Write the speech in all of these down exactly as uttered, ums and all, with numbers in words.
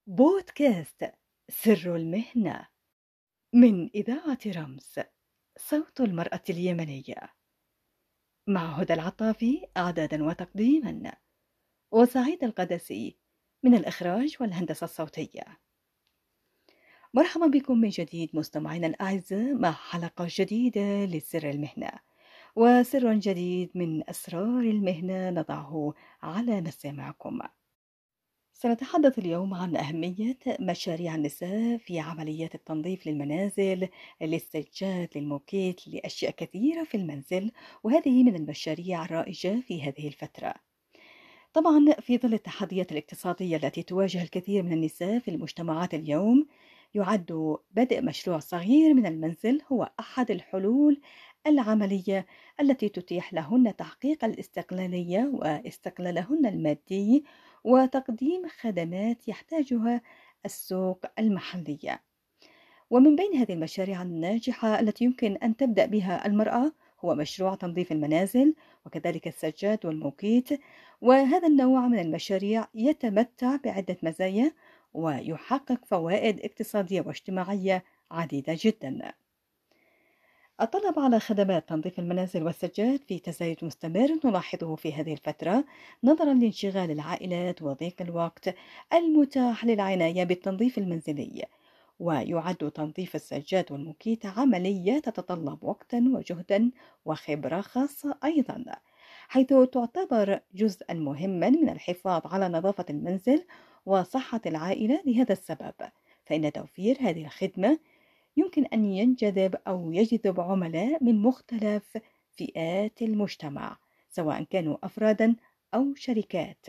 بودكاست سر المهنة من إذاعة رمز. صوت المرأة اليمنية، مع هدى العطافي إعدادا وتقديما، وسعيد القدسي من الإخراج والهندسة الصوتية. مرحبا بكم من جديد مستمعينا الأعزاء مع حلقة جديدة لسر المهنة، وسر جديد من أسرار المهنة نضعه على مسامعكم. سنتحدث اليوم عن أهمية مشاريع النساء في عمليات التنظيف للمنازل، للسجاد، للموكيت، لأشياء كثيرة في المنزل، وهذه من المشاريع الرائجة في هذه الفترة. طبعا في ظل التحديات الاقتصادية التي تواجه الكثير من النساء في المجتمعات اليوم، يعد بدء مشروع صغير من المنزل هو أحد الحلول العملية التي تتيح لهن تحقيق الاستقلالية واستقلالهن المادي وتقديم خدمات يحتاجها السوق المحلية. ومن بين هذه المشاريع الناجحة التي يمكن أن تبدأ بها المرأة هو مشروع تنظيف المنازل وكذلك السجاد والموكيت. وهذا النوع من المشاريع يتمتع بعدة مزايا ويحقق فوائد اقتصادية واجتماعية عديدة جدا. الطلب على خدمات تنظيف المنازل والسجاد في تزايد مستمر نلاحظه في هذه الفترة، نظرا لانشغال العائلات وضيق الوقت المتاح للعناية بالتنظيف المنزلي. ويعد تنظيف السجاد والموكيت عملية تتطلب وقتا وجهدا وخبرة خاصة أيضا، حيث تعتبر جزءا مهما من الحفاظ على نظافة المنزل وصحة العائلة. لهذا السبب فإن توفير هذه الخدمة يمكن أن ينجذب أو يجذب عملاء من مختلف فئات المجتمع، سواء كانوا أفرادا أو شركات.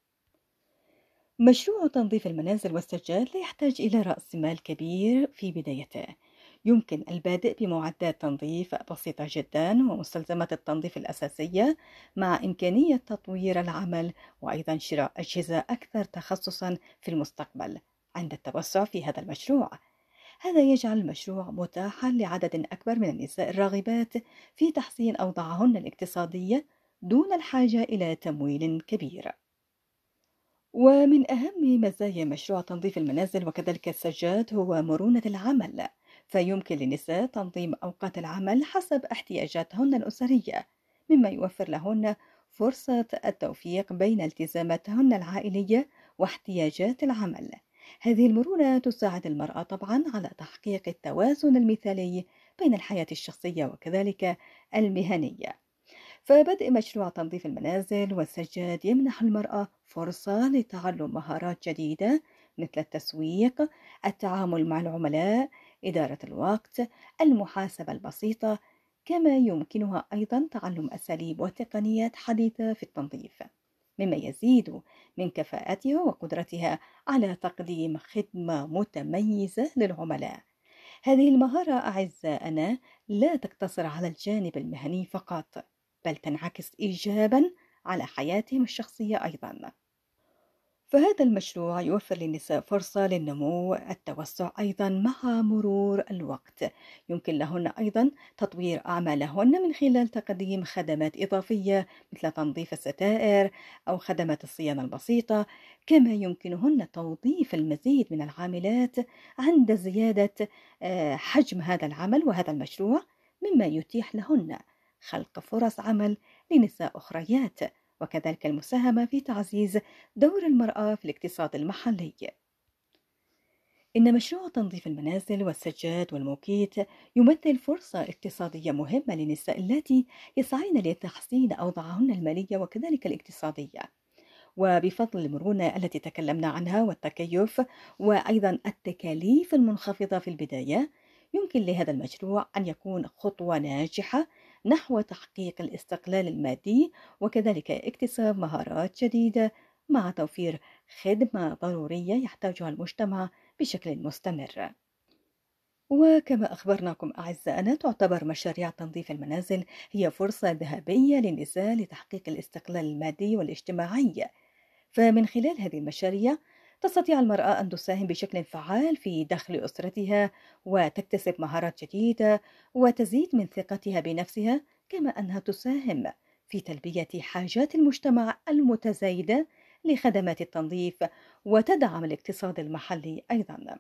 مشروع تنظيف المنازل والسجاد لا يحتاج إلى رأس مال كبير في بدايته. يمكن البدء بمعدات تنظيف بسيطة جدا ومستلزمات التنظيف الأساسية، مع إمكانية تطوير العمل وأيضا شراء أجهزة أكثر تخصصا في المستقبل عند التوسع في هذا المشروع. هذا يجعل المشروع متاحا لعدد أكبر من النساء الراغبات في تحسين أوضاعهن الاقتصادية دون الحاجة إلى تمويل كبير. ومن أهم مزايا مشروع تنظيف المنازل وكذلك السجاد هو مرونة العمل، فيمكن للنساء تنظيم أوقات العمل حسب احتياجاتهن الأسرية، مما يوفر لهن فرصة التوفيق بين التزاماتهن العائلية واحتياجات العمل. هذه المرونة تساعد المرأة طبعا على تحقيق التوازن المثالي بين الحياة الشخصية وكذلك المهنية. فبدء مشروع تنظيف المنازل والسجاد يمنح المرأة فرصة لتعلم مهارات جديدة مثل التسويق، التعامل مع العملاء، إدارة الوقت، المحاسبة البسيطة، كما يمكنها أيضا تعلم أساليب وتقنيات حديثة في التنظيف، مما يزيد من كفاءتها وقدرتها على تقديم خدمة متميزة للعملاء. هذه المهارة أعزائنا لا تقتصر على الجانب المهني فقط، بل تنعكس إيجابا على حياتهم الشخصية أيضا. فهذا المشروع يوفر للنساء فرصة للنمو والتوسع أيضا مع مرور الوقت. يمكن لهن أيضا تطوير أعمالهن من خلال تقديم خدمات إضافية مثل تنظيف الستائر أو خدمات الصيانة البسيطة، كما يمكنهن توظيف المزيد من العاملات عند زيادة آه، حجم هذا العمل وهذا المشروع، مما يتيح لهن خلق فرص عمل لنساء أخريات، وكذلك المساهمة في تعزيز دور المرأة في الاقتصاد المحلي. إن مشروع تنظيف المنازل والسجاد والموكيت يمثل فرصة اقتصادية مهمة للنساء اللاتي يسعين لتحسين أوضاعهن المالية وكذلك الاقتصادية. وبفضل المرونة التي تكلمنا عنها والتكيف وأيضا التكاليف المنخفضة في البداية، يمكن لهذا المشروع أن يكون خطوة ناجحة نحو تحقيق الاستقلال المادي وكذلك اكتساب مهارات جديدة، مع توفير خدمة ضرورية يحتاجها المجتمع بشكل مستمر. وكما أخبرناكم أعزائنا، تعتبر مشاريع تنظيف المنازل هي فرصة ذهبية للنساء لتحقيق الاستقلال المادي والاجتماعي. فمن خلال هذه المشاريع تستطيع المرأة أن تساهم بشكل فعال في دخل أسرتها وتكتسب مهارات جديدة وتزيد من ثقتها بنفسها، كما أنها تساهم في تلبية حاجات المجتمع المتزايدة لخدمات التنظيف وتدعم الاقتصاد المحلي أيضا.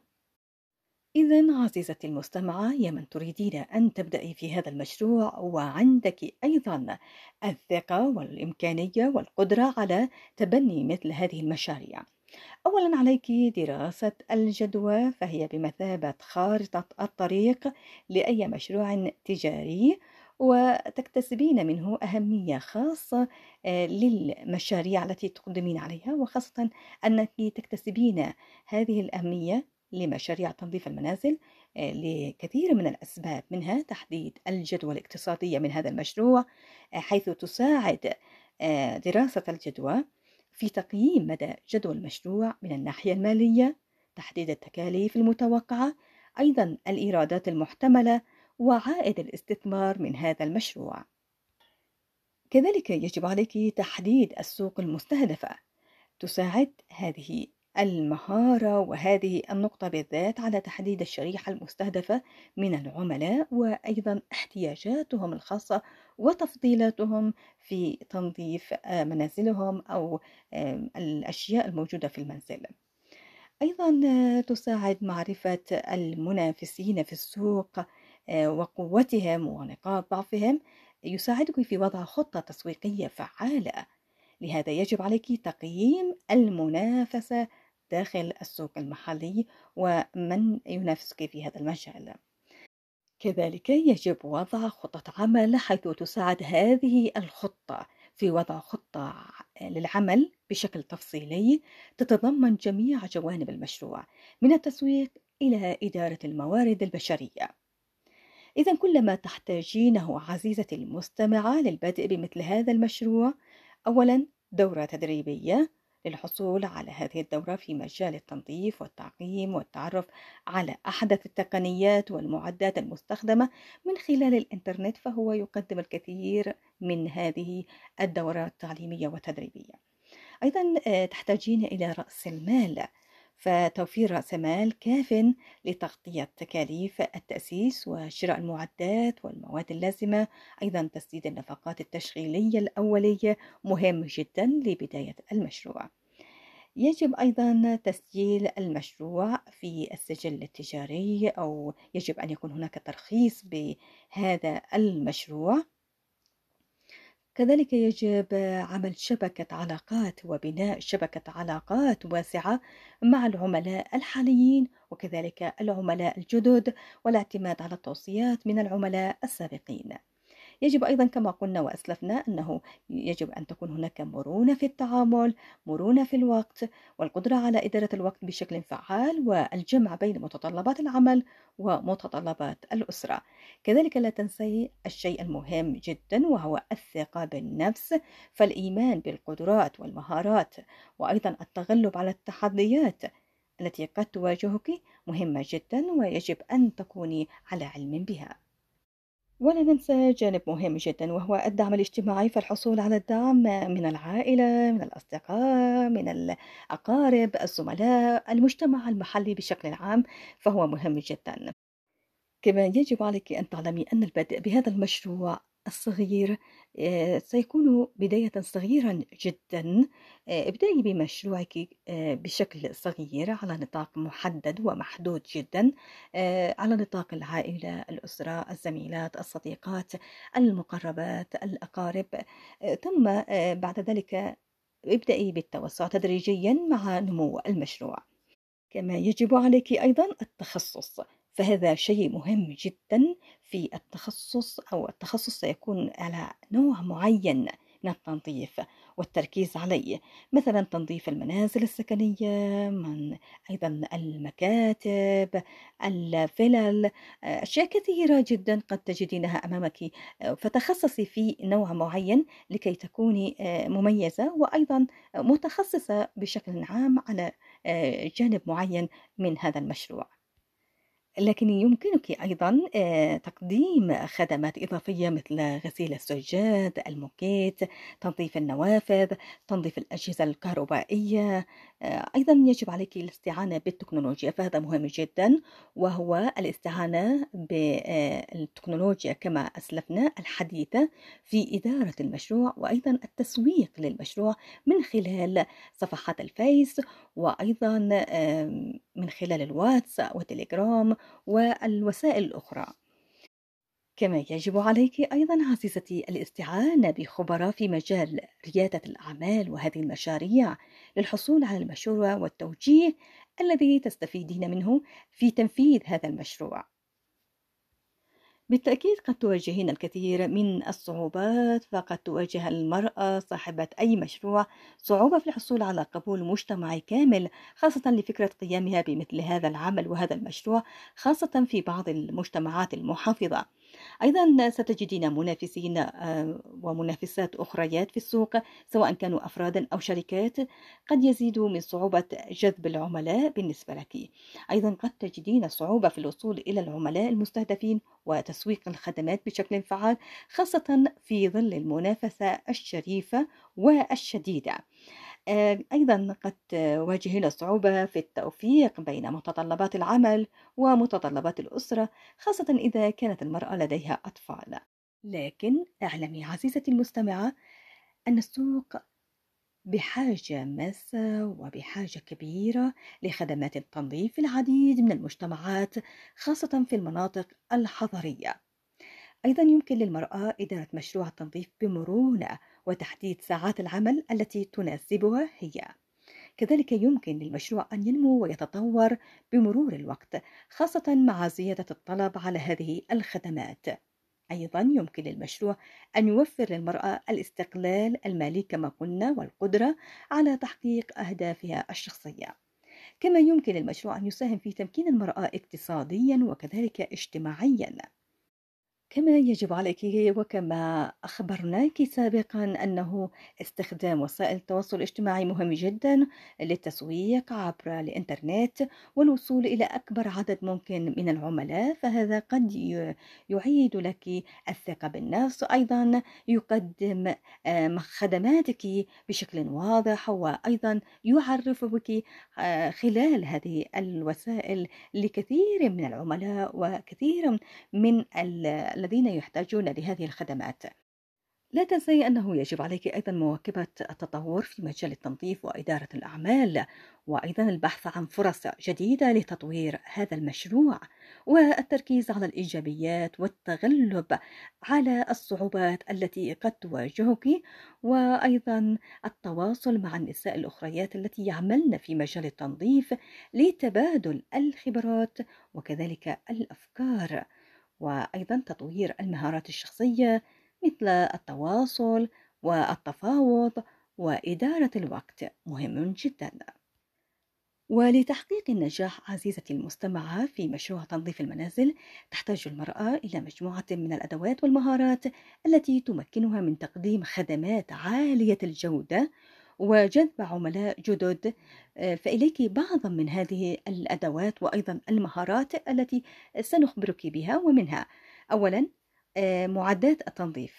إذا عزيزتي المستمعة، يا من تريدين أن تبدأي في هذا المشروع وعندك أيضا الثقة والإمكانية والقدرة على تبني مثل هذه المشاريع، أولا عليك دراسة الجدوى، فهي بمثابة خارطة الطريق لأي مشروع تجاري، وتكتسبين منه أهمية خاصة آه، للمشاريع التي تقدمين عليها، وخاصة أنك تكتسبين هذه الأهمية لمشاريع تنظيف المنازل آه، لكثير من الأسباب، منها تحديد الجدوى الاقتصادية من هذا المشروع، آه، حيث تساعد آه، دراسة الجدوى في تقييم مدى جدوى المشروع من الناحية المالية، تحديد التكاليف المتوقعة، أيضا الإيرادات المحتملة، وعائد الاستثمار من هذا المشروع. كذلك يجب عليك تحديد السوق المستهدفة، تساعد هذه المهارة وهذه النقطة بالذات على تحديد الشريحة المستهدفة من العملاء، وأيضا احتياجاتهم الخاصة وتفضيلاتهم في تنظيف آه، منازلهم أو آه، الأشياء الموجودة في المنزل. أيضا آه، تساعد معرفة المنافسين في السوق آه، وقوتهم ونقاط ضعفهم، يساعدك في وضع خطة تسويقية فعالة. لهذا يجب عليك تقييم المنافسة داخل السوق المحلي ومن ينافسك في هذا المجال. كذلك يجب وضع خطة عمل، حيث تساعد هذه الخطة في وضع خطة للعمل بشكل تفصيلي تتضمن جميع جوانب المشروع، من التسويق إلى إدارة الموارد البشرية. إذا كل ما تحتاجينه عزيزتي المستمعة للبدء بمثل هذا المشروع، أولا دورة تدريبية للحصول على هذه الدورة في مجال التنظيف والتعقيم والتعرف على أحدث التقنيات والمعدات المستخدمة من خلال الإنترنت، فهو يقدم الكثير من هذه الدورات التعليمية والتدريبية. أيضا آه، تحتاجين إلى رأس المال، فتوفير رأس مال كاف لتغطية تكاليف التأسيس وشراء المعدات والمواد اللازمة. أيضا تسديد النفقات التشغيلية الأولية مهم جدا لبداية المشروع. يجب أيضا تسجيل المشروع في السجل التجاري، أو يجب أن يكون هناك ترخيص بهذا المشروع. كذلك يجب عمل شبكة علاقات وبناء شبكة علاقات واسعة مع العملاء الحاليين وكذلك العملاء الجدد، والاعتماد على التوصيات من العملاء السابقين. يجب أيضا كما قلنا وأسلفنا أنه يجب أن تكون هناك مرونة في التعامل، مرونة في الوقت، والقدرة على إدارة الوقت بشكل فعال، والجمع بين متطلبات العمل ومتطلبات الأسرة. كذلك لا تنسي الشيء المهم جدا وهو الثقة بالنفس، فالإيمان بالقدرات والمهارات وأيضا التغلب على التحديات التي قد تواجهك مهمة جدا، ويجب أن تكوني على علم بها. ولا ننسى جانب مهم جدا وهو الدعم الاجتماعي، فالحصول على الدعم من العائلة، من الأصدقاء، من الأقارب، الزملاء، المجتمع المحلي بشكل عام، فهو مهم جدا. كما يجب عليك أن تعلمي أن البدء بهذا المشروع الصغير آه، سيكون بداية صغيرا جدا. آه، ابدأي بمشروعك آه، بشكل صغير على نطاق محدد ومحدود جدا، آه، على نطاق العائلة، الأسرة، الزميلات، الصديقات، المقربات، الأقارب. آه، ثم آه، بعد ذلك ابدأي بالتوسع تدريجيا مع نمو المشروع. كما يجب عليك أيضا التخصص، فهذا شيء مهم جدا في التخصص، أو التخصص سيكون على نوع معين من التنظيف والتركيز عليه، مثلا تنظيف المنازل السكنية، من أيضا المكاتب، الفلل، أشياء كثيرة جدا قد تجدينها أمامك، فتخصصي في نوع معين لكي تكوني مميزة وأيضا متخصصة بشكل عام على آه، جانب معين من هذا المشروع. لكن يمكنك أيضا آه، تقديم خدمات إضافية مثل غسيل السجاد، الموكيت، تنظيف النوافذ، تنظيف الأجهزة الكهربائية، آه، أيضا يجب عليك الاستعانة بالتكنولوجيا، فهذا مهم جدا، وهو الاستعانة بالتكنولوجيا كما أسلفنا الحديثة في إدارة المشروع، وأيضا التسويق للمشروع من خلال صفحات الفيس، وأيضا آم، من خلال الواتس والتليجرام والوسائل الأخرى. كما يجب عليك أيضا عزيزتي الاستعانة بخبراء في مجال ريادة الأعمال وهذه المشاريع للحصول على المشروع والتوجيه الذي تستفيدين منه في تنفيذ هذا المشروع. بالتأكيد قد تواجهين الكثير من الصعوبات، فقد تواجه المرأة صاحبة أي مشروع صعوبة في الحصول على قبول مجتمعي كامل، خاصة لفكرة قيامها بمثل هذا العمل وهذا المشروع، خاصة في بعض المجتمعات المحافظة. أيضا ستجدين منافسين آه، ومنافسات أخريات في السوق، سواء كانوا أفرادا أو شركات، قد يزيدوا من صعوبة جذب العملاء بالنسبة لك. أيضا قد تجدين صعوبة في الوصول إلى العملاء المستهدفين وتسويق الخدمات بشكل فعال، خاصة في ظل المنافسة الشريفة والشديدة. آه، أيضا قد تواجهين صعوبة في التوفيق بين متطلبات العمل ومتطلبات الأسرة، خاصة إذا كانت المرأة لديها أطفال. لكن اعلمي عزيزتي المستمعة أن السوق بحاجة ماسة وبحاجة كبيرة لخدمات التنظيف في العديد من المجتمعات، خاصة في المناطق الحضرية. أيضا يمكن للمرأة إدارة مشروع التنظيف بمرونة وتحديد ساعات العمل التي تناسبها هي. كذلك يمكن للمشروع أن ينمو ويتطور بمرور الوقت، خاصة مع زيادة الطلب على هذه الخدمات. أيضا يمكن للمشروع أن يوفر للمرأة الاستقلال المالي كما قلنا، والقدرة على تحقيق أهدافها الشخصية. كما يمكن للمشروع أن يساهم في تمكين المرأة اقتصاديا وكذلك اجتماعيا. كما يجب عليك وكما أخبرناك سابقا أنه استخدام وسائل التواصل الاجتماعي مهم جدا للتسويق عبر الإنترنت والوصول إلى أكبر عدد ممكن من العملاء، فهذا قد ي- يعيد لك الثقة بالنفس، أيضا يقدم آم، خدماتك بشكل واضح، وأيضا يعرف بك آه، خلال هذه الوسائل لكثير من العملاء وكثير من ال- الذين يحتاجون لهذه الخدمات. لا تنسي أنه يجب عليك أيضا مواكبة التطور في مجال التنظيف وإدارة الأعمال، وأيضا البحث عن فرص جديدة لتطوير هذا المشروع، والتركيز على الإيجابيات والتغلب على الصعوبات التي قد تواجهك، وأيضا التواصل مع النساء الأخريات التي يعملن في مجال التنظيف لتبادل الخبرات وكذلك الأفكار، وأيضا تطوير المهارات الشخصية مثل التواصل والتفاوض وإدارة الوقت مهم جدا. ولتحقيق النجاح عزيزتي المستمعة في مشروع تنظيف المنازل، تحتاج المرأة إلى مجموعة من الأدوات والمهارات التي تمكنها من تقديم خدمات عالية الجودة وجذب عملاء جدد. آه، فإليك بعضا من هذه الأدوات وأيضا المهارات التي سنخبرك بها، ومنها أولا آه، معدات التنظيف،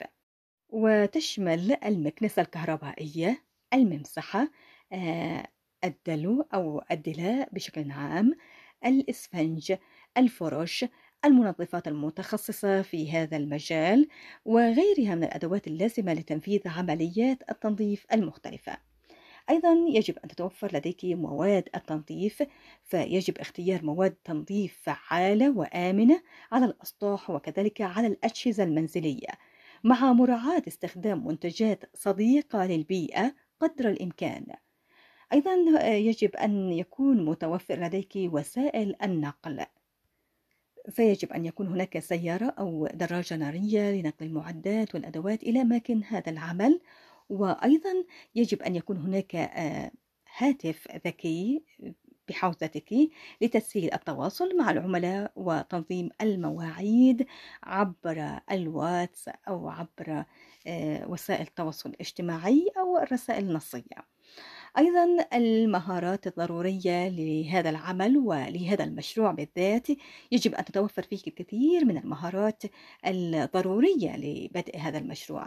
وتشمل المكنسة الكهربائية، الممسحة، آه، الدلو أو الدلاء بشكل عام، الإسفنج، الفرش، المنظفات المتخصصة في هذا المجال، وغيرها من الأدوات اللازمة لتنفيذ عمليات التنظيف المختلفة. أيضا يجب أن تتوفر لديك مواد التنظيف، فيجب اختيار مواد تنظيف فعالة وآمنة على الأسطح وكذلك على الأجهزة المنزلية، مع مراعاة استخدام منتجات صديقة للبيئة قدر الإمكان. أيضا يجب أن يكون متوفر لديك وسائل النقل، فيجب أن يكون هناك سيارة أو دراجة نارية لنقل المعدات والأدوات إلى أماكن هذا العمل، وأيضا يجب أن يكون هناك آه، هاتف ذكي بحوزتك لتسهيل التواصل مع العملاء وتنظيم المواعيد عبر الواتس أو عبر آه، وسائل التواصل الاجتماعي أو الرسائل النصية. أيضا المهارات الضرورية لهذا العمل ولهذا المشروع بالذات، يجب أن تتوفر فيك الكثير من المهارات الضرورية لبدء هذا المشروع،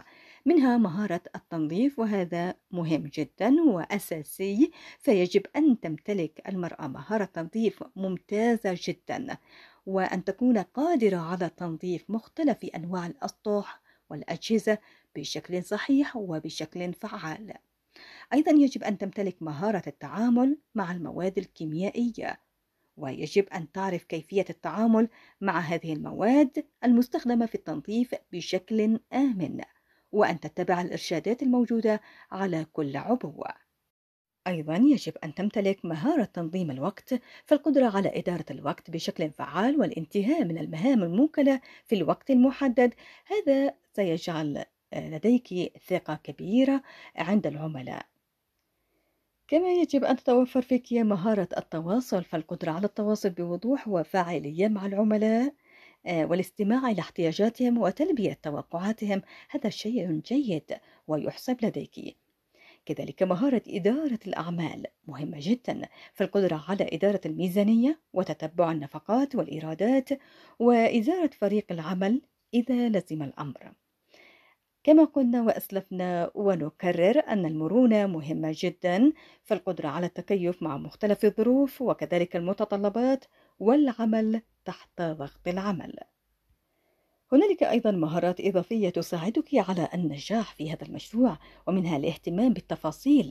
منها مهارة التنظيف، وهذا مهم جدا وأساسي، فيجب أن تمتلك المرأة مهارة تنظيف ممتازة جدا، وأن تكون قادرة على تنظيف مختلف أنواع الأسطح والأجهزة بشكل صحيح وبشكل فعال. أيضا يجب أن تمتلك مهارة التعامل مع المواد الكيميائية، ويجب أن تعرف كيفية التعامل مع هذه المواد المستخدمة في التنظيف بشكل آمن، وأن تتبع الإرشادات الموجودة على كل عبوة. أيضا يجب أن تمتلك مهارة تنظيم الوقت، فالقدرة على إدارة الوقت بشكل فعال والانتهاء من المهام الموكلة في الوقت المحدد، هذا سيجعل لديك ثقة كبيرة عند العملاء. كما يجب أن تتوفر فيك مهارة التواصل، فالقدرة على التواصل بوضوح وفاعلية مع العملاء آه، والاستماع إلى احتياجاتهم وتلبية توقعاتهم، هذا شيء جيد ويحسب لديك. كذلك مهارة إدارة الأعمال مهمة جدا، فالقدرة على إدارة الميزانية وتتبع النفقات والإيرادات وإدارة فريق العمل إذا لزم الأمر. كما قلنا وأسلفنا ونكرر أن المرونة مهمة جدا، فالقدرة على التكيف مع مختلف الظروف وكذلك المتطلبات والعمل تحت ضغط العمل. هنالك أيضا مهارات إضافية تساعدك على النجاح في هذا المشروع، ومنها الاهتمام بالتفاصيل،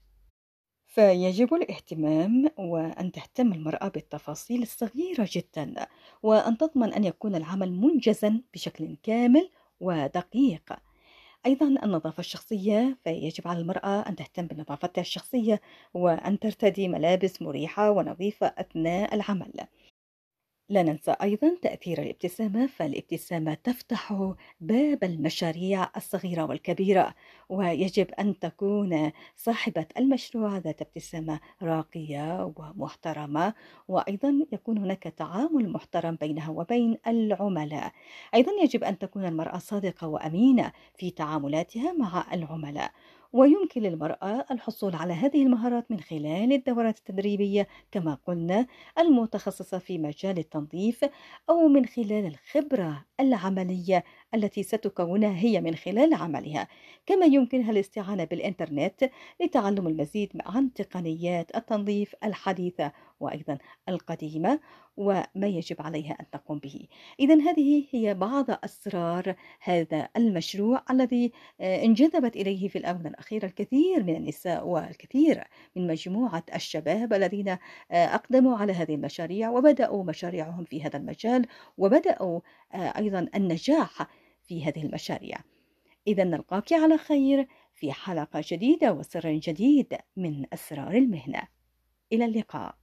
فيجب الاهتمام وأن تهتم المرأة بالتفاصيل الصغيرة جدا، وأن تضمن أن يكون العمل منجزا بشكل كامل ودقيق. أيضا النظافة الشخصية، فيجب على المرأة أن تهتم بنظافتها الشخصية وأن ترتدي ملابس مريحة ونظيفة أثناء العمل. لا ننسى أيضا تأثير الابتسامة، فالابتسامة تفتح باب المشاريع الصغيرة والكبيرة، ويجب أن تكون صاحبة المشروع ذات ابتسامة راقية ومحترمة، وأيضا يكون هناك تعامل محترم بينها وبين العملاء. أيضا يجب أن تكون المرأة صادقة وأمينة في تعاملاتها مع العملاء، ويمكن للمرأة الحصول على هذه المهارات من خلال الدورات التدريبية كما قلنا المتخصصة في مجال التنظيف، أو من خلال الخبرة العملية التي ستكونها هي من خلال عملها. كما يمكنها الاستعانة بالإنترنت لتعلم المزيد عن تقنيات التنظيف الحديثة وأيضا القديمة وما يجب عليها أن تقوم به. إذن هذه هي بعض أسرار هذا المشروع الذي آه، انجذبت إليه في الآونة الأخيرة الكثير من النساء والكثير من مجموعة الشباب الذين آه، أقدموا على هذه المشاريع وبدأوا مشاريعهم في هذا المجال، وبدأوا آه، أيضا النجاح في هذه المشاريع. إذا نلقاك على خير في حلقة جديدة وسر جديد من أسرار المهنة. إلى اللقاء.